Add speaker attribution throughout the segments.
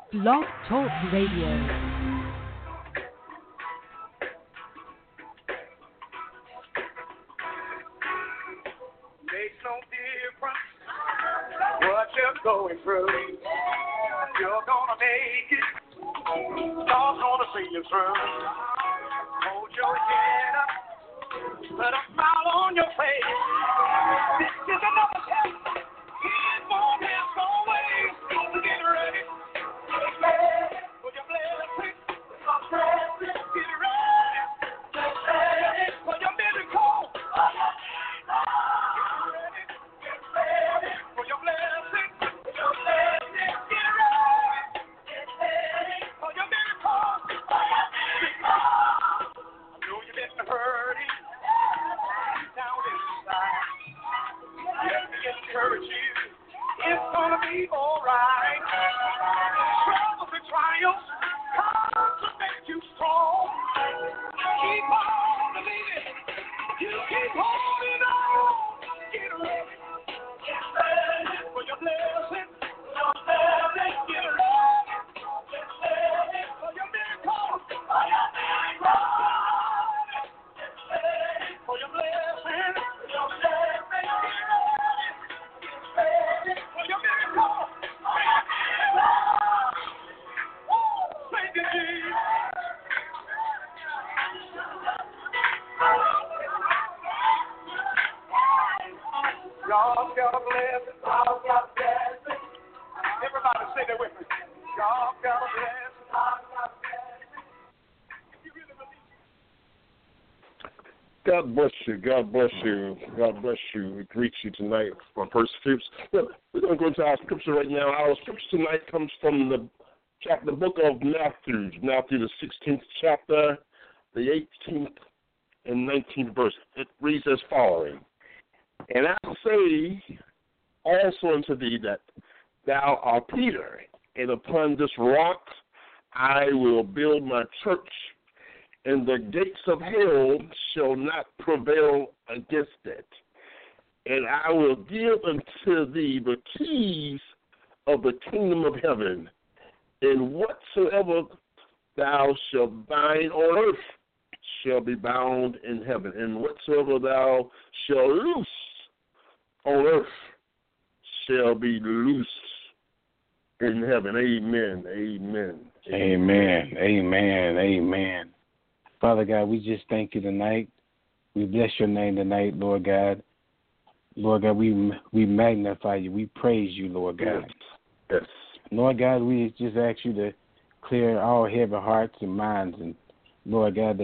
Speaker 1: Blog Talk Radio.
Speaker 2: Makes no difference what you're going through. You're gonna make it. God's gonna see you through. Hold your head up. Put a smile on your face. This is another test. Keep on hands always. Get ready. Get ready for your blessing. Get ready. Get ready for your miracle. For your blessing, your blessing, get ready for your miracle. I know you've been hurting down inside. Let me encourage you, it's gonna be alright. Troubles and trials come to make you strong. Keep on believing, you keep holding on. Get ready. For your blessing, get ready for your miracle, for your blessing, get ready for your miracle. Thank you, Jesus. God's got a blessing. God's got a blessing. Everybody say that with me. God's got a blessing. God's got a blessing. If you really believe.
Speaker 3: God bless you. God bless you. God bless you. We greet you tonight from First Fruits. Well, we're going to go into our scripture right now. Our scripture tonight comes from the book of Matthew, the 16th chapter, the 18th and 19th verse. It reads as following. And I say also unto thee that thou art Peter, and upon this rock I will build my church, and the gates of hell shall not prevail against it. And I will give unto thee the keys of the kingdom of heaven, and whatsoever thou shalt bind on earth shall be bound in heaven, and whatsoever thou shalt loose on earth shall be loose in heaven. Amen. Amen.
Speaker 4: Amen. Amen. Amen. Father God, we just thank you tonight. We bless your name tonight, Lord God. Lord God, we magnify you. We praise you, Lord God.
Speaker 3: Yes.
Speaker 4: Lord God, we just ask you to clear all heavy hearts and minds, and Lord God,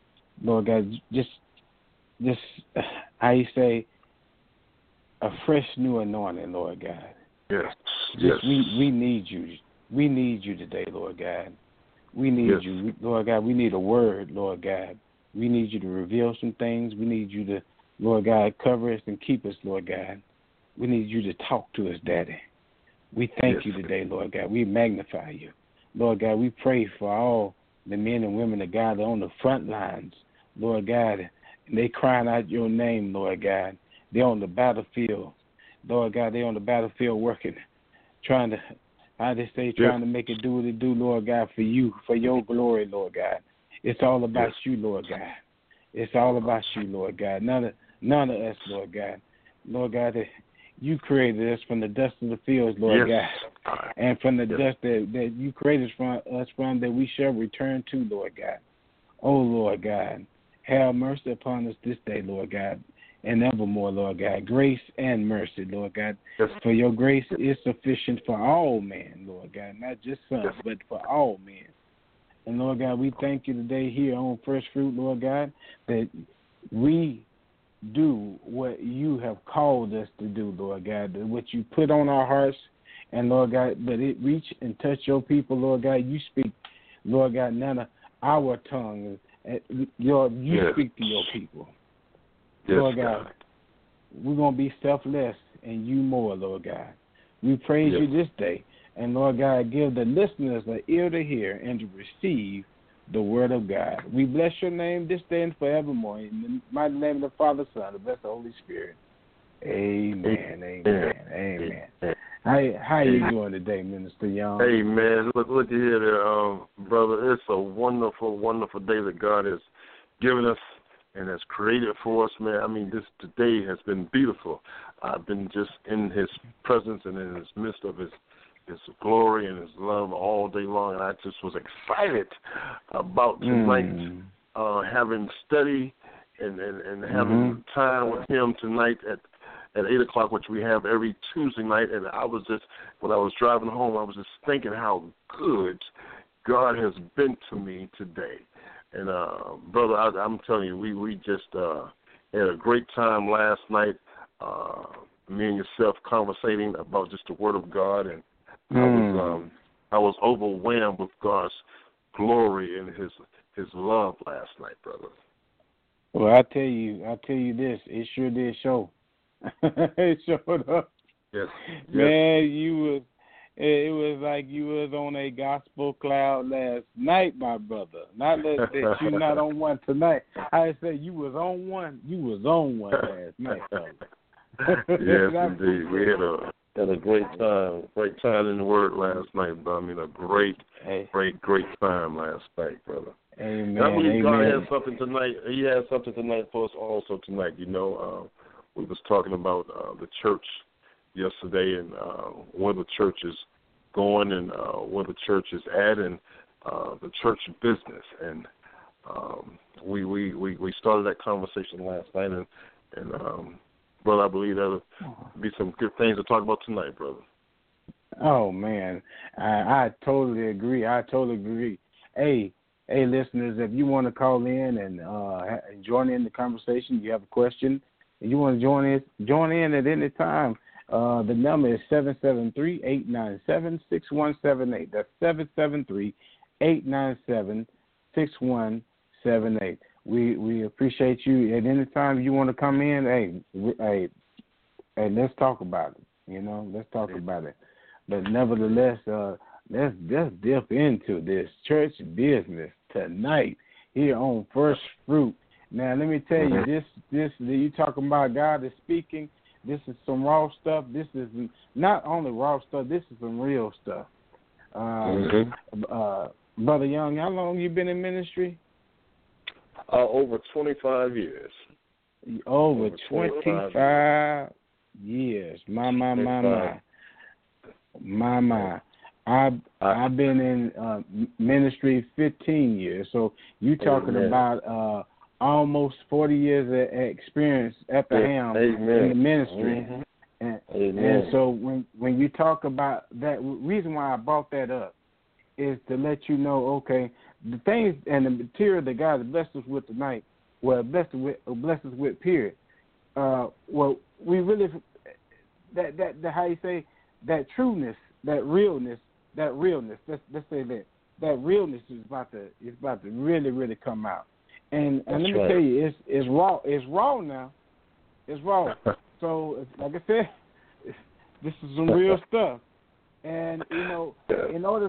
Speaker 4: just how you say, a fresh new anointing, Lord God.
Speaker 3: Yes.
Speaker 4: We need you. We need you today, Lord God. We need you, Lord God. We need a word, Lord God. We need you to reveal some things. We need you to, Lord God, cover us and keep us, Lord God. We need you to talk to us, Daddy. We thank you today, Lord God. We magnify you. Lord God, we pray for all the men and women that God are on the front lines, Lord God, and they crying out your name, Lord God. They're on the battlefield. Lord God, they're on the battlefield working, trying to make it do what it do, Lord God, for you, for your glory, Lord God. It's all about you, Lord God. It's all about you, Lord God. None of us, Lord God. Lord God, that you created us from the dust of the fields, Lord God, and from the dust that you created us from that we shall return to, Lord God. Oh, Lord God, have mercy upon us this day, Lord God, and evermore, Lord God. Grace and mercy, Lord God. For your grace is sufficient for all men, Lord God, not just some, but for all men. And, Lord God, we thank you today here on First Fruit, Lord God, that we do what you have called us to do, Lord God, that what you put on our hearts, and, Lord God, that it reach and touch your people, Lord God. You speak, Lord God, none of our tongue. You speak to your people. Lord God, we're going to be selfless and you more, Lord God. We praise you this day. And, Lord God, give the listeners an ear to hear and to receive the word of God. We bless your name this day and forevermore. In the mighty name of the Father, Son, and bless the Holy Spirit. Amen. Amen. Amen. How you doing today, Minister Young?
Speaker 3: Hey, man, look here there, brother. It's a wonderful, wonderful day that God has given us and has created for us, man. I mean, this today has been beautiful. I've been just in His presence and in His midst of His glory and His love all day long, and I just was excited about tonight, having study and having time with Him tonight at 8 o'clock, which we have every Tuesday night. And I was just, when I was driving home, I was just thinking how good God has been to me today. And, brother, I'm telling you, we just had a great time last night, me and yourself conversating about just the Word of God. And I was overwhelmed with God's glory and His love last night, brother.
Speaker 4: Well, I tell you this, it sure did show. It showed up.
Speaker 3: Yes.
Speaker 4: Man, it was like you was on a gospel cloud last night, my brother. Not that you're not on one tonight. I said you was on one. You was on one last night, brother.
Speaker 3: Yes, indeed. We had a great time in the Word last night, brother. I mean, a great time last night, brother.
Speaker 4: Amen.
Speaker 3: I believe God has something tonight. He has something tonight for us also tonight. You know, we was talking about the church yesterday and where the church is going and where the church is at and the church business. And we started that conversation last night. And brother, I believe that'll be some good things to talk about tonight, brother.
Speaker 4: Oh, man. I totally agree. Hey, listeners, if you want to call in and join in the conversation, you have a question, and you want to join in at any time, the number is 773-897-6178. That's 773-897-6178. We appreciate you. At any time you want to come in, hey, let's talk about it. You know, let's talk about it. But nevertheless, let's dip into this church business tonight here on First Fruit. Now, let me tell you, this you talking about God is speaking. This is some raw stuff. This is not only raw stuff. This is some real stuff. Brother Young, how long you been in ministry?
Speaker 3: Over 25 years.
Speaker 4: Over 25 years. My. I've been in ministry 15 years. So you talking about almost 40 years of experience at the helm in the ministry. And so when you talk about that, reason why I brought that up is to let you know, okay, the things and the material that God has blessed us with tonight, blessed us with, period. Well, we really that how you say that trueness, that realness. Let's say that realness is about to really come out. And let me tell you, it's raw. It's raw now. It's raw. So, like I said, this is some real stuff. And you know, in order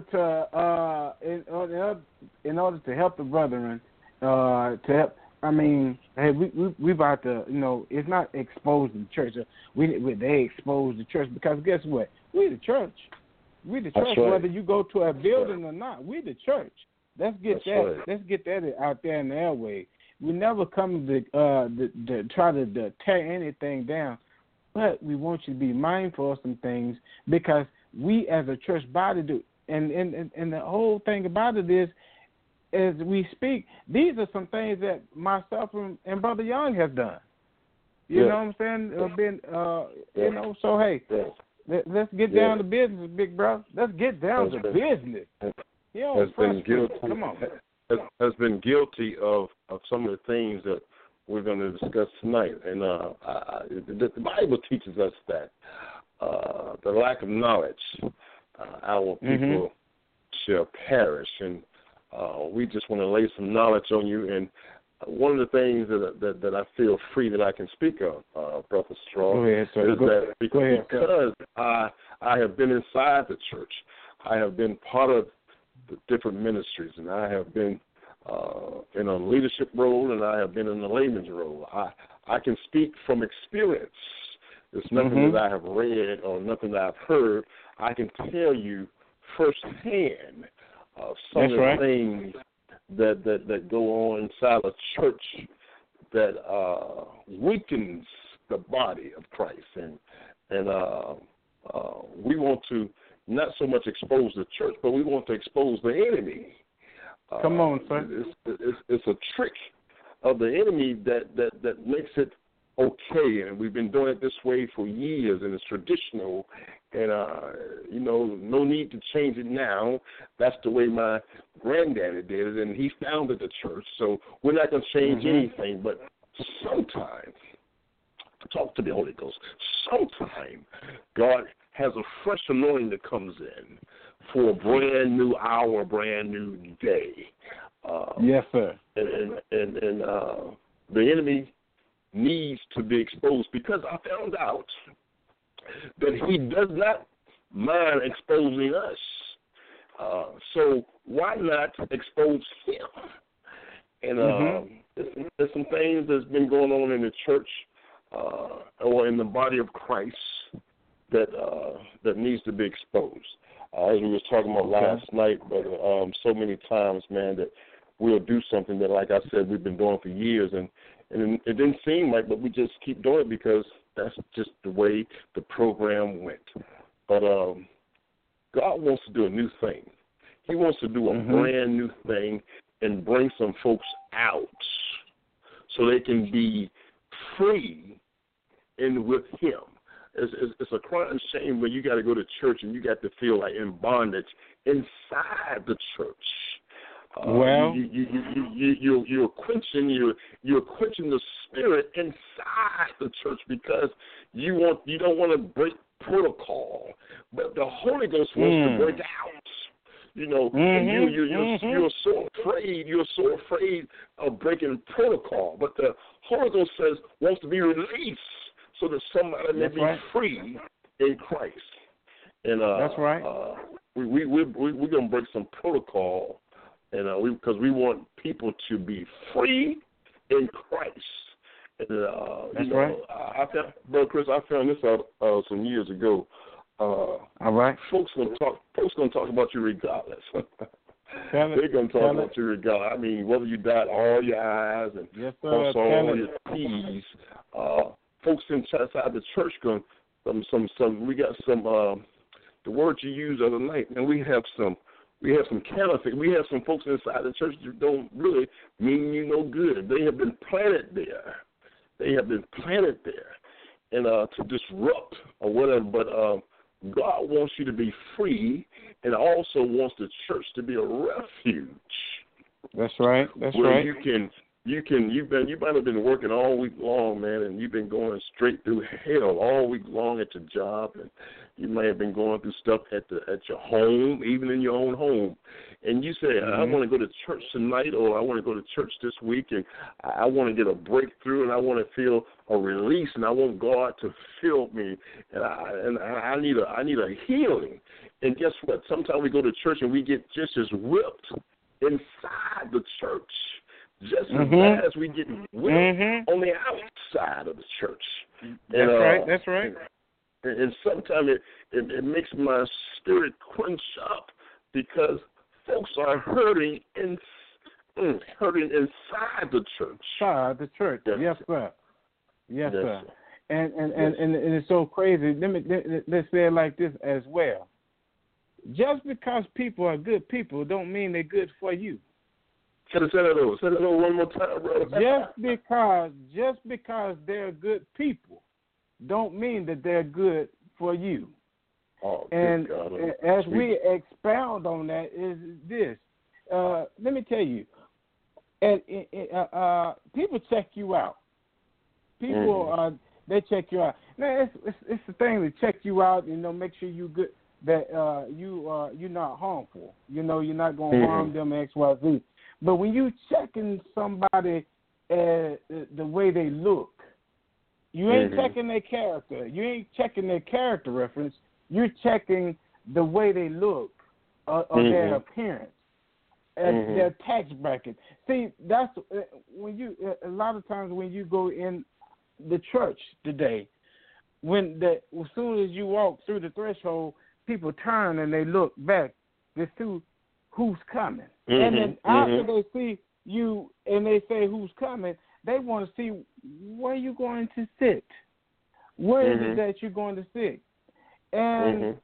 Speaker 4: to help the brethren, I mean, hey, we about to, you know, it's not exposing the church. They expose the church because guess what? We the church. We the church. Right. Whether you go to a building or not, we the church. Let's get Let's get that out there in the airway. We never come to try to tear anything down, but we want you to be mindful of some things because we as a church body do. And the whole thing about it is, as we speak, these are some things that myself and Brother Young have done. You know what I'm saying? You know, so hey, let's get down to business, big bro. Let's get down to business. You know, come on.
Speaker 3: Has been guilty of some of the things that we're going to discuss tonight. And the Bible teaches us that the lack of knowledge, our people shall perish. And we just want to lay some knowledge on you. And one of the things that I feel free that I can speak of, Brother Strong, is that because I have been inside the church, I have been part of the different ministries, and I have been in a leadership role, and I have been in a layman's role. I can speak from experience It's nothing that I have read or nothing that I've heard. I can tell you firsthand some of the things that go on inside a church that weakens the body of Christ, and we want to not so much expose the church, but we want to expose the enemy.
Speaker 4: Come on, sir.
Speaker 3: It's a trick of the enemy that makes it okay, and we've been doing it this way for years, and it's traditional, and no need to change it now. That's the way my granddaddy did it, and he founded the church, so we're not going to change anything. But sometimes, talk to the Holy Ghost, sometimes God has a fresh anointing that comes in for a brand new hour, a brand new day.
Speaker 4: Yes, sir.
Speaker 3: And the enemy needs to be exposed, because I found out that he does not mind exposing us. So why not expose him? And there's some things that's been going on in the church or in the body of Christ that needs to be exposed. As we was talking about last night, but so many times, man, that we'll do something that, like I said, we've been doing for years, and it didn't seem like, but we just keep doing it because that's just the way the program went. But God wants to do a new thing. He wants to do a brand new thing and bring some folks out so they can be free and with him. It's a crime shame when you got to go to church and you got to feel like in bondage inside the church.
Speaker 4: Well,
Speaker 3: you're quenching the spirit inside the church because you don't want to break protocol, but the Holy Ghost wants to break out. And you're so afraid. You're so afraid of breaking protocol, but the Holy Ghost wants to be released so that somebody may be free in Christ. And
Speaker 4: that's right.
Speaker 3: We're gonna break some protocol. And because we want people to be free in Christ. And,
Speaker 4: that's right.
Speaker 3: Brother Chris, I found this out some years ago.
Speaker 4: All right.
Speaker 3: Folks gonna talk about you regardless. They're gonna talk about you regardless. I mean, whether you dot all your I's and cross all your T's, folks inside the church going we got some the word you used the other night, and we have some counterfeit. We have some folks inside the church that don't really mean you no good. They have been planted there. And to disrupt or whatever. But God wants you to be free, and also wants the church to be a refuge.
Speaker 4: That's right. That's
Speaker 3: where
Speaker 4: right.
Speaker 3: You might have been working all week long, man, and you've been going straight through hell all week long at your job, and you may have been going through stuff at your home, even in your own home. And you say, I want to go to church tonight, or I want to go to church this week, and I want to get a breakthrough, and I want to feel a release, and I want God to fill me, and I need a healing. And guess what? Sometimes we go to church and we get just as whipped inside the church, just as bad as we get whipped on the outside of the church.
Speaker 4: That's right.
Speaker 3: And sometimes it makes my spirit quench up because folks are hurting inside the church.
Speaker 4: Inside the church. Yes, sir. Yes, sir. And it's so crazy. Let's say it like this as well. Just because people are good people don't mean they're good for you.
Speaker 3: Say that over one more time, brother.
Speaker 4: Just because they're good people don't mean that they're good for you.
Speaker 3: Oh,
Speaker 4: and
Speaker 3: God,
Speaker 4: as we expound on that is this. Let me tell you, people check you out. People they check you out. Now it's the thing to check you out. Make sure you good, that you're not harmful. You're not going to harm them X, Y, Z. But when you checking somebody the way they look, you ain't checking their character. You ain't checking their character reference. You're checking the way they look or their appearance, and their tax bracket. See, that's when you. A lot of times when you go in the church today, as soon as you walk through the threshold, people turn and they look back to see who's coming. And then after they see you and they say who's coming, they want to see where you're going to sit. Where is it that you're going to sit? And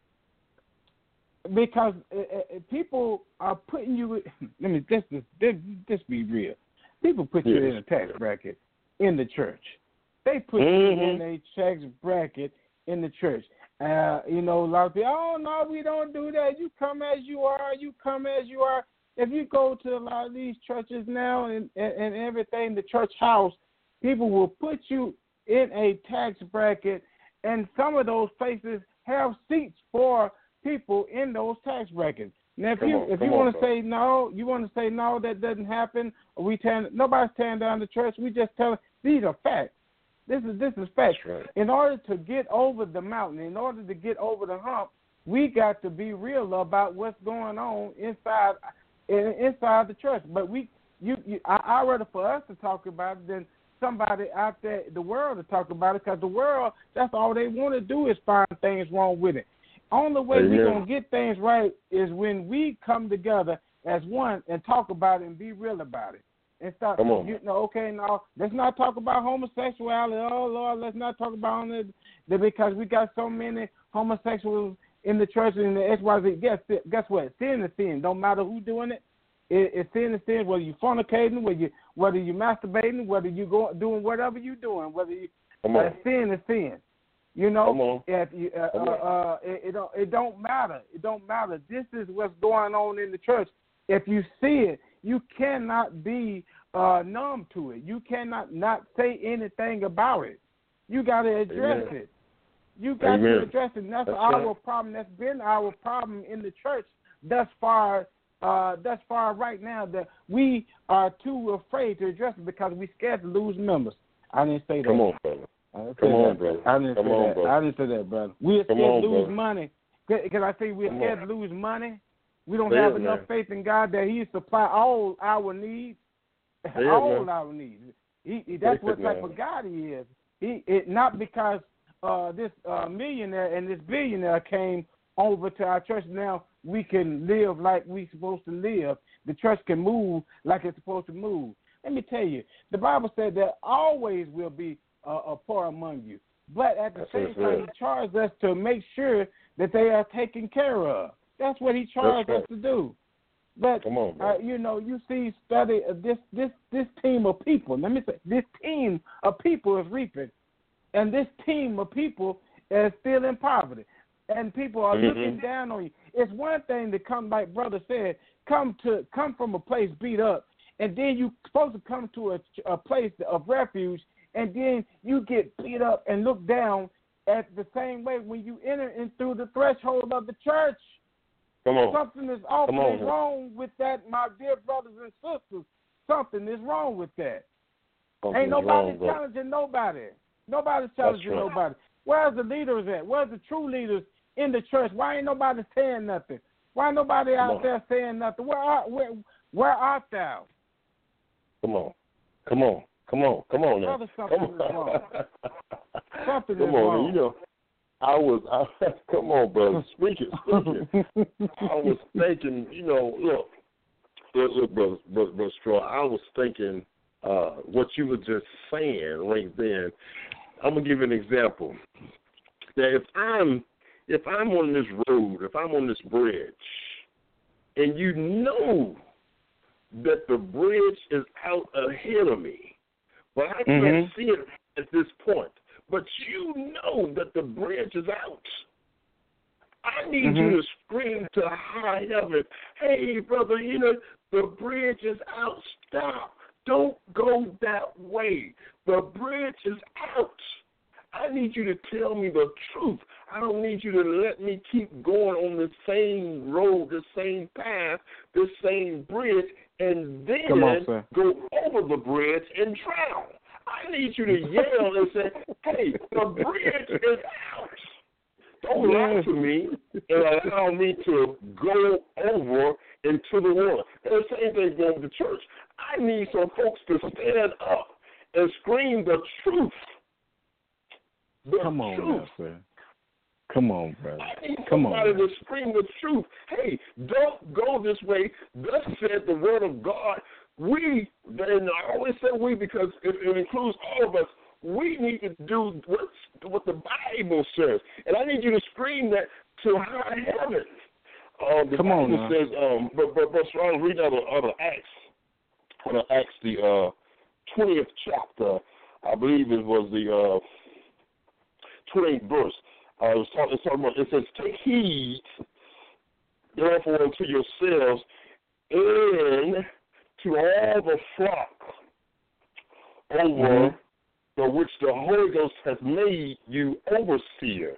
Speaker 4: because people are putting you, let me just be real. People put you in a tax bracket in the church. They put you in a tax bracket in the church. A lot of people, oh, no, we don't do that. You come as you are. You come as you are. If you go to a lot of these churches now and everything, the church house, people will put you in a tax bracket, and some of those places have seats for people in those tax brackets. Now, if you want to say no, that doesn't happen. Nobody's tearing down the church. We just tell these are facts. This is facts.
Speaker 3: Right.
Speaker 4: In order to get over the mountain, in order to get over the hump, we got to be real about what's going on inside the church. But I rather for us to talk about it than somebody out there, the world, to talk about it, because the world, that's all they want to do is find things wrong with it. Only way we're going to get things right is when we come together as one and talk about it and be real about it. And start, let's not talk about homosexuality. Oh, Lord, let's not talk about it because we got so many homosexuals in the church and the XYZ. Guess what? Sin is sin. Don't matter who's doing it. It's sin is sin, whether you're fornicating, whether you're masturbating, whether you're doing whatever you're doing, whether you sin is sin. You know, it don't matter. It don't matter. This is what's going on in the church. If you see it, you cannot be numb to it. You cannot not say anything about it. You got to address it. You got to address it. And that's our problem. That's been our problem in the church thus far right now, that we are too afraid to address it because we're scared to lose members. I didn't say that.
Speaker 3: Come on, brother.
Speaker 4: I didn't say that, brother. We're scared to lose money. Because I say we're scared to lose money. We don't have enough faith in God that He supply all our needs. Our needs. That's what type of God He is. Not because this millionaire and this billionaire came over to our church. Now we can live like we're supposed to live. The church can move like it's supposed to move. Let me tell you, the Bible said there always will be a poor among you. But at the same time, He charged us to make sure that they are taken care of. That's what He charged us to do. But you see, study this team of people. Let me say, this team of people is reaping, and this team of people is still in poverty, and people are looking down on you. It's one thing to come, like brother said, come from a place beat up, and then you're supposed to come to a place of refuge, and then you get beat up and look down at the same way when you enter in through the threshold of the church. Something is awfully wrong with that, my dear brothers and sisters. Something is wrong with that. Ain't nobody challenging nobody. Nobody's challenging nobody. Where's the leaders at? Where's the true leaders in the church? Why ain't nobody saying nothing? Why ain't nobody out there saying nothing? Where art thou?
Speaker 3: Come on now.
Speaker 4: Brother, something is wrong. Something is wrong.
Speaker 3: You know, come on, brother. Speak it. I was thinking, look, brother Straw, I was thinking what you were just saying right then. I'm gonna give you an example. That if I'm on this road, if I'm on this bridge, and you know that the bridge is out ahead of me, but I can't see it at this point. But you know that the bridge is out. I need you to scream to high heaven, hey, brother, the bridge is out. Stop. Don't go that way. The bridge is out. I need you to tell me the truth. I don't need you to let me keep going on the same road, the same path, the same bridge, and then go over the bridge and drown. I need you to yell and say, hey, the bridge is out. Don't lie to me and allow me to go over into the water. And the same thing going to church. I need some folks to stand up and scream the truth. The
Speaker 4: Come on
Speaker 3: truth.
Speaker 4: now, sir. Come on, brother.
Speaker 3: I need
Speaker 4: Come on.
Speaker 3: somebody to scream the truth. Hey, don't go this way. Thus said the word of God. We, and I always say we because it includes all of us, we need to do what the Bible says. And I need you to scream that to high heaven. The
Speaker 4: Come
Speaker 3: Bible
Speaker 4: on now.
Speaker 3: says, but Strong, read out of Acts. Out of Acts, the 20th chapter, I believe it was the 20th verse. It says, take heed, therefore, unto yourselves and to all the flock over the which the Holy Ghost has made you overseers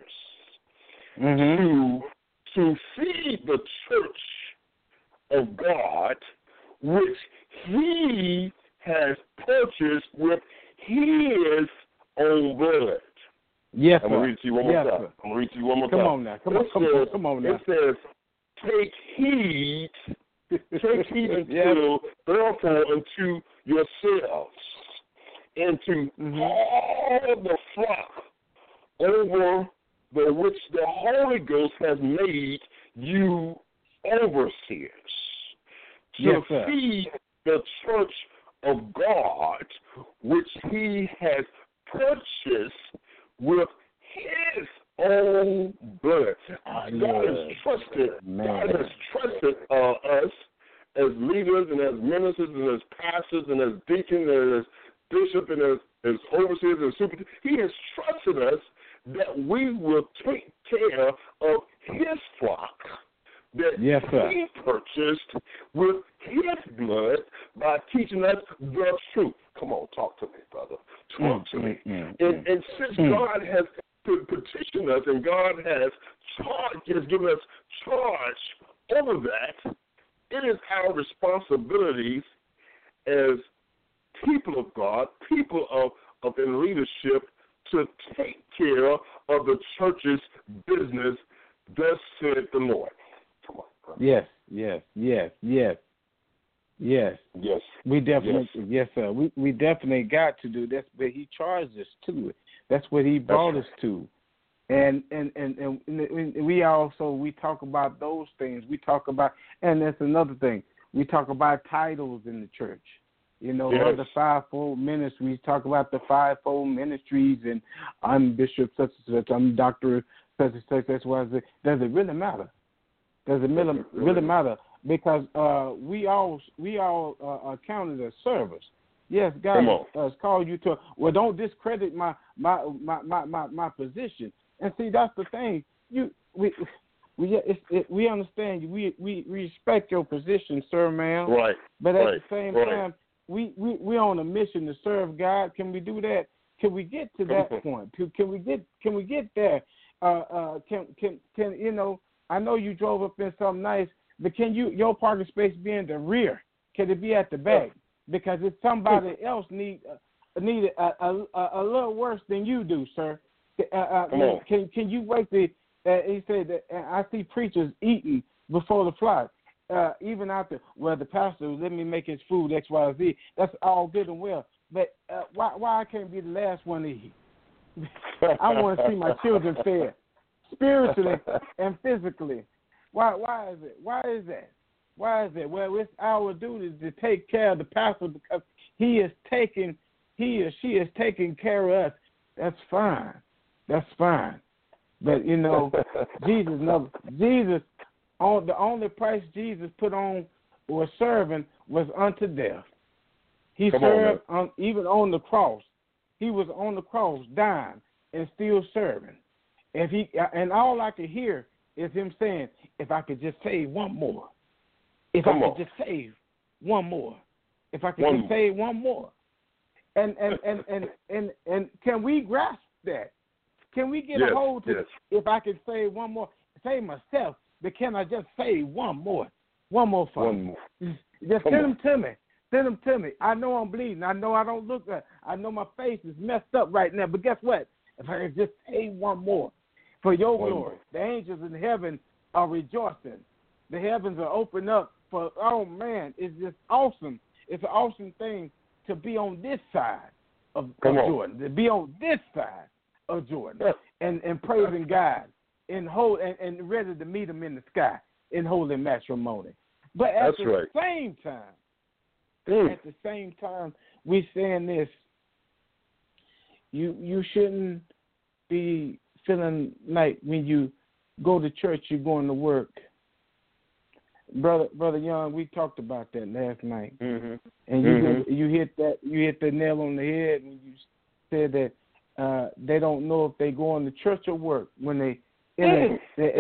Speaker 3: to feed the church of God, which he has purchased with his own blood.
Speaker 4: Yes,
Speaker 3: I'm going to read it to you one more time. I'm going to read it to you one more time.
Speaker 4: Come on now. Come on now.
Speaker 3: It says, take heed until, therefore, unto yourselves and to all the flock over the which the Holy Ghost has made you overseers to feed the church of God, which he has purchased with his own blood. God has trusted us as leaders and as ministers and as pastors and as deacons and as bishops and as overseers and super. He has trusted us that we will take care of his flock that he purchased with his blood by teaching us the truth. Come on, talk to me, brother. Talk to me. And since God has petitioned us and God has given us charge over that, it is our responsibilities as people of God, people of in leadership, to take care of the church's business, thus said the Lord. Come on, brother. Yes.
Speaker 4: We definitely, yes, sir. We definitely got to do this, but he charged us to it. That's what he brought us to. And we also, we talk about those things. We talk about, and that's another thing. We talk about titles in the church. You know, the fivefold ministries, talk about the fivefold ministries, and I'm bishop such and such, I'm doctor such and such. That's why I say, does it really matter? Does it really matter? Because we all are counted as servants. Yes, God has called you to. Well, don't discredit my position. And see, that's the thing. We understand you. We respect your position, sir, ma'am.
Speaker 3: Right.
Speaker 4: But at the same time, we on a mission to serve God. Can we do that? Can we get to that point? Can we get there? Can you know? I know you drove up in something nice, but can your parking space be in the rear? Can it be at the back? Because if somebody else need a little worse than you do, sir, can you wait? He said that I see preachers eating before the flock, even after. Well, the pastor let me make his food X, Y, Z. That's all good and well, but why I can't be the last one to eat? I want to see my children fed spiritually and physically. Why is it? Why is that? Well, it's our duty to take care of the pastor because he or she is taking care of us. That's fine. But you know, Jesus, on the only price Jesus put on was serving was unto death. He served even on the cross. He was on the cross dying and still serving. And all I could hear is him saying, if I could just save one more. If I could just save one more. If I could just save one more. And can we grasp that? Can we get a hold to if I could save one more, save myself, but can I just save one more? One more for me. Just send them to me. Send them to me. I know I'm bleeding. I know I don't look good. I know my face is messed up right now, but guess what? If I could just save one more for your glory, the angels in heaven are rejoicing. The heavens are open up for, oh man, it's just awesome. It's an awesome thing to be on this side of Jordan, to be on this side of Jordan. and praising God in whole and ready to meet him in the sky in holy matrimony. But at the same time, we're saying this: you shouldn't be feeling like when you go to church, you're going to work. Brother Young, we talked about that last night, and you hit the nail on the head when you said that they don't know if they going to church or work when they. And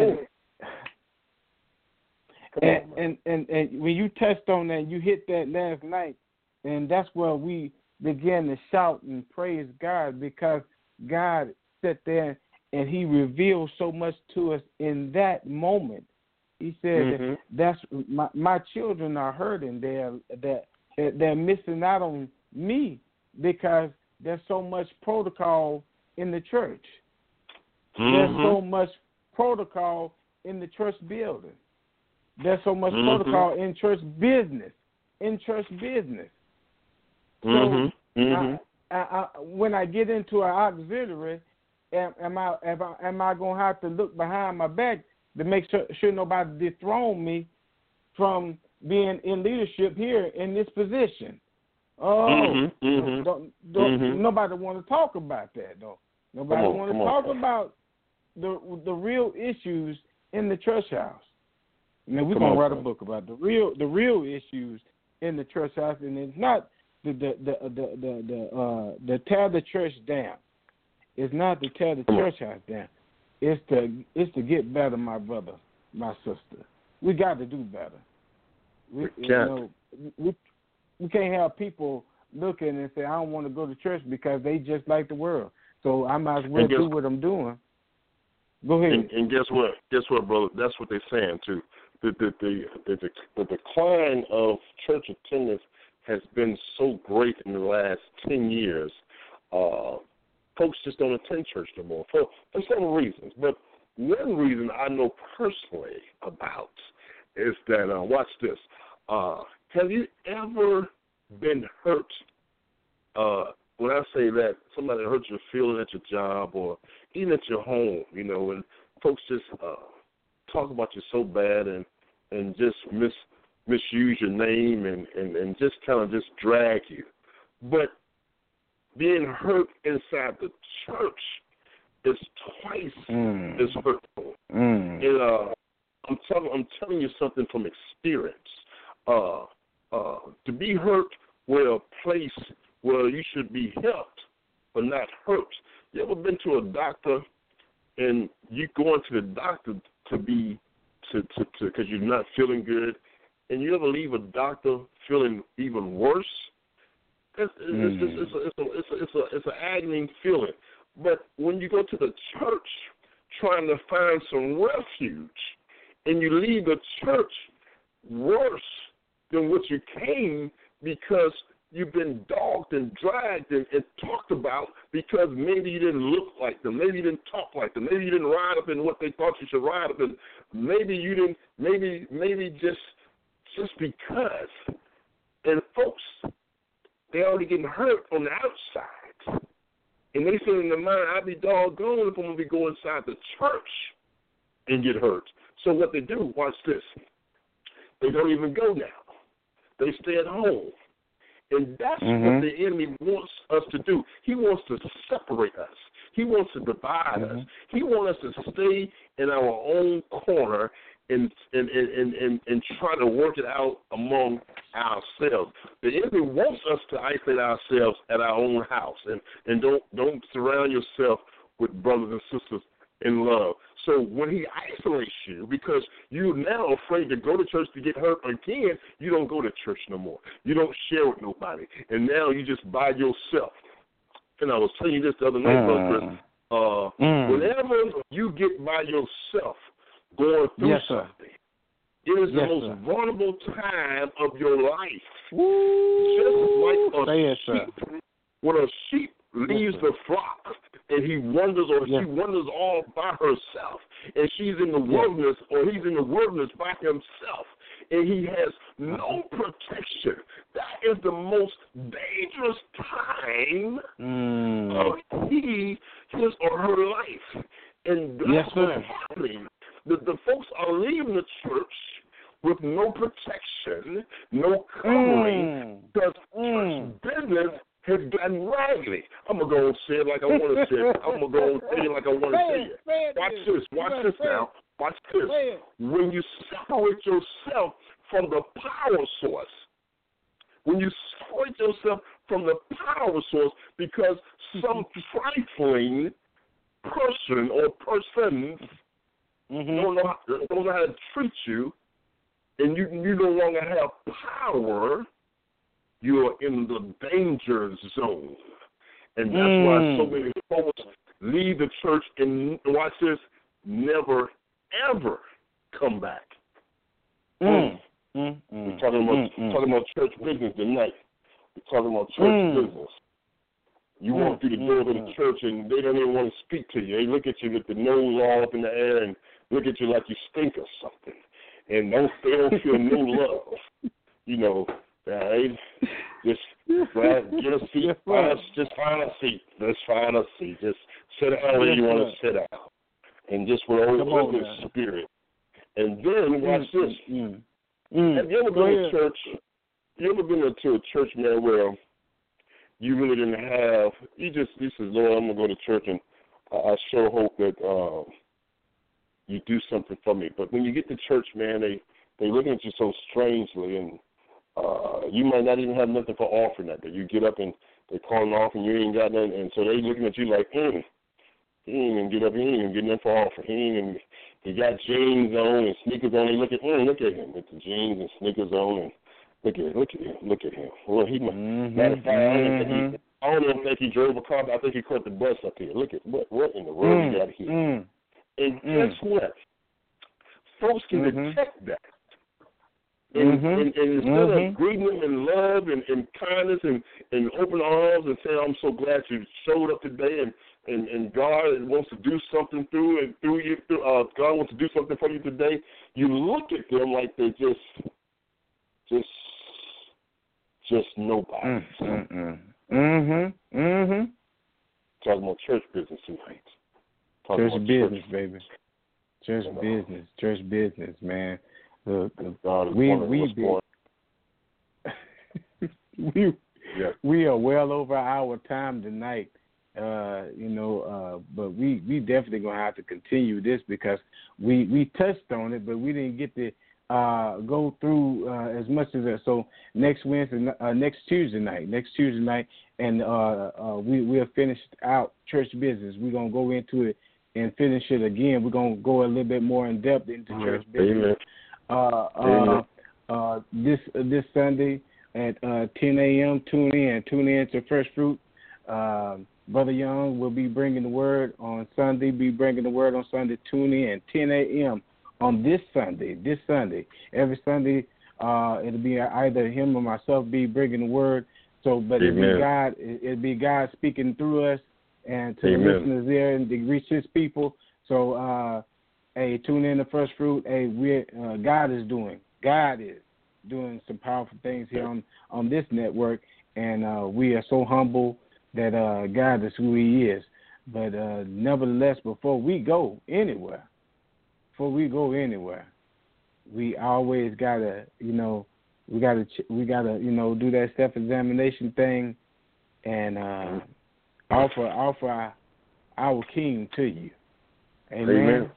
Speaker 4: when you touched on that, you hit that last night, and that's where we began to shout and praise God, because God sat there and He revealed so much to us in that moment. He said that's my children are hurting. They're missing out on me because there's so much protocol in the church. There's so much protocol in the church building. There's so much protocol in church business. So when I get into an auxiliary, am I going to have to look behind my back to make sure nobody dethrone me from being in leadership here in this position? Nobody want to talk about that, though. Nobody want to talk about the real issues in the church house. Now we're gonna write a book about the real issues in the church house, and it's not the tear the church down. It's not to tear the church house down. It's to get better, my brother, my sister. We got to do better. We can't have people looking and say, I don't want to go to church because they just like the world. So I might as well do what I'm doing. Go ahead.
Speaker 3: And guess what? Guess what, brother? That's what they're saying too. The decline of church attendance has been so great in the last 10 years. Folks just don't attend church no more for several reasons. But one reason I know personally about is that, watch this. Have you ever been hurt? When I say that, somebody hurt your feeling at your job or even at your home, and folks just talk about you so bad and just misuse your name and just kind of just drag you. But being hurt inside the church is twice as hurtful. And I'm telling you something from experience. To be hurt where a place where you should be helped but not hurt. You ever been to a doctor and you going to the doctor because you're not feeling good, and you ever leave a doctor feeling even worse? It's an agony feeling. But when you go to the church trying to find some refuge, and you leave the church worse than what you came because you've been dogged and dragged and talked about because maybe you didn't look like them, maybe you didn't talk like them, maybe you didn't ride up in what they thought you should ride up in, maybe you didn't, maybe just because. And folks, they already getting hurt on the outside. And they say in their mind, I'd be doggone if I'm going to be going inside the church and get hurt. So what they do, watch this, they don't even go now. They stay at home. And that's what the enemy wants us to do. He wants to separate us. He wants to divide us. He wants us to stay in our own corner and try to work it out among ourselves. The enemy wants us to isolate ourselves at our own house and don't surround yourself with brothers and sisters in love. So when he isolates you because you're now afraid to go to church to get hurt again, you don't go to church no more. You don't share with nobody. And now you just by yourself. And I was telling you this the other night, Brother Chris. Whenever you get by yourself going through something, it is the most vulnerable time of your life. Just like a sheep. When a sheep leaves the flock and he wanders she wanders all by herself and she's in the wilderness or he's in the wilderness by himself and he has no protection. That is the most dangerous time of his or her life. And that's what's happening. The folks are leaving the church with no protection, no covering, because church business has gotten raggedy. I'm going to go and say it like I want to say it. I'm going to go and say it like I want to say it. Watch this now. Watch this. When you separate yourself from the power source, because some trifling person or persons don't know how to treat you, and you no longer have power, you're in the danger zone. And that's why so many folks leave the church and, watch this, never, ever come back. We're talking about church business tonight. We're talking about church business. You walk through the door of the church and they don't even want to speak to you. They look at you with the nose all up in the air and look at you like you stink or something. And they don't feel no love. You know, they just get a seat, just find a seat. Let's find a seat. Just sit down where you want to sit down. And just with an open spirit. And then, watch this. Have you ever been to church? You ever been to a church, man, where you really didn't have, you said, Lord, I'm going to go to church, and I sure hope that you do something for me. But when you get to church, man, they looking at you so strangely, and you might not even have nothing for offering that day. You get up and they call an offering, you ain't got nothing, and so they looking at you like, he ain't even get up, he ain't even get nothing for offering. He got jeans on and sneakers on. They look at him with the jeans and sneakers on, and look at him. Well, he matter of fact, I don't even think he drove a car. I think he caught the bus up here. Look at what in the world he got here. And guess what? Folks can detect that. And instead of greeting them in love and kindness and open arms and saying, I'm so glad you showed up today, and God wants to do something through you. God wants to do something for you today. You look at them like they're just nobody. Talking about church business tonight.
Speaker 4: Church business, baby. Church business, man. We are well over our time tonight, but we definitely gonna have to continue this because we touched on it, but we didn't get to go through as much as that. So next Tuesday night, and we'll finish out church business. We're gonna go into it and finish it again. We're gonna go a little bit more in depth into church business. This Sunday at 10 a.m. Tune in to Fresh Fruit. Brother Young will be bringing the word on Sunday. Tune in 10 a.m. on this Sunday. Every Sunday, it'll be either him or myself be bringing the word. So, but it'll be God speaking through us and to the listeners there and to reach His people. So, tune in to First Fruit. God is doing some powerful things here on this network, and we are so humble that God is who He is. But nevertheless, before we go anywhere, we always gotta, we gotta do that self-examination thing and offer our King to you. Amen.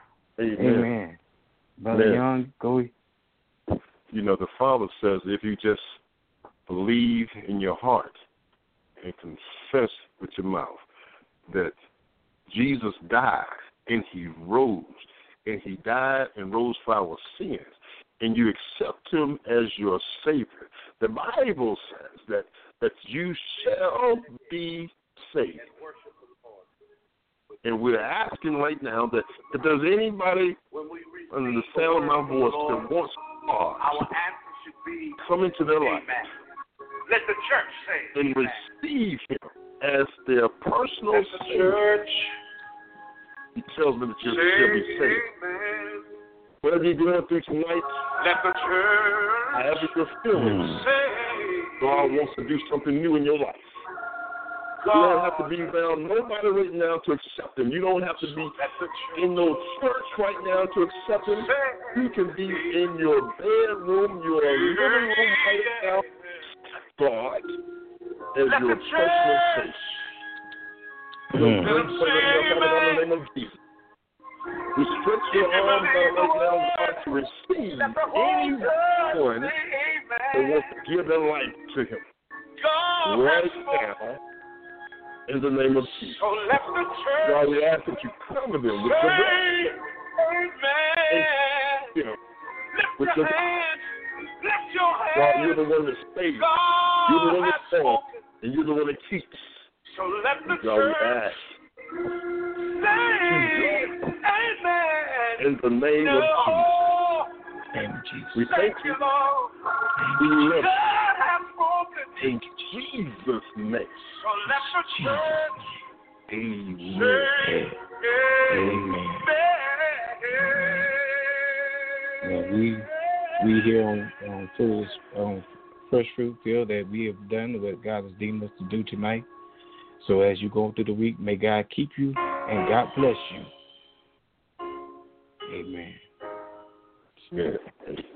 Speaker 4: Brother Young, go.
Speaker 3: The Father says if you just believe in your heart and confess with your mouth that Jesus died and He rose, and He died and rose for our sins, and you accept Him as your Savior, the Bible says that you shall be saved. And we're asking right now that if there's anybody under the sound of my voice that wants God,
Speaker 2: our answer should be
Speaker 3: come into their life.
Speaker 2: Let the church say
Speaker 3: and receive Him as their personal Savior.
Speaker 2: church.
Speaker 3: He tells me that you shall be saved. Whatever you're going through tonight,
Speaker 2: let the church
Speaker 3: however you're feeling, God wants to do something new in your life. You don't have to be around nobody right now to accept him. You don't have to be in no church right now to accept him. You can be in your bedroom, your living room right now. God as your personal Savior. In the name of Jesus. We stretch your arms out right now, God, to receive anyone that wants to give their life to him. Right now, in the name of Jesus. God, we ask that you cover them with your blood. With your God, you're the one that saves. You're the one that calls. And you're the one that keeps. God, we ask. In the name of Jesus. We thank you. We love you. In Jesus' name. Amen.
Speaker 4: Amen. Well, we here on Fresh Fruit feel that we have done what God has deemed us to do tonight. So as you go through the week, may God keep you and God bless you. Amen.
Speaker 3: Yeah.